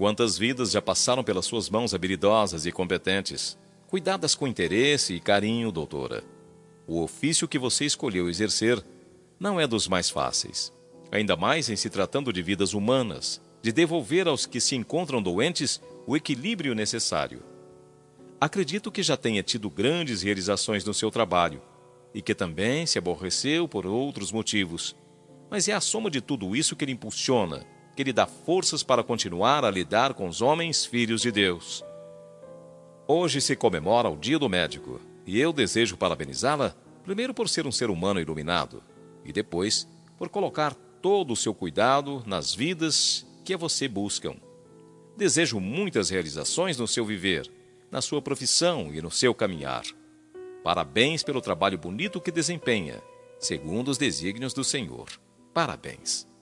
Quantas vidas já passaram pelas suas mãos habilidosas e competentes, cuidadas com interesse e carinho, doutora. O ofício que você escolheu exercer não é dos mais fáceis, ainda mais em se tratando de vidas humanas, de devolver aos que se encontram doentes o equilíbrio necessário. Acredito que já tenha tido grandes realizações no seu trabalho e que também se aborreceu por outros motivos, mas é a soma de tudo isso que lhe impulsiona, que lhe dá forças para continuar a lidar com os homens filhos de Deus. Hoje se comemora o Dia do Médico, e eu desejo parabenizá-la, primeiro por ser um ser humano iluminado, e depois por colocar todo o seu cuidado nas vidas que a você buscam. Desejo muitas realizações no seu viver, na sua profissão e no seu caminhar. Parabéns pelo trabalho bonito que desempenha, segundo os desígnios do Senhor. Parabéns.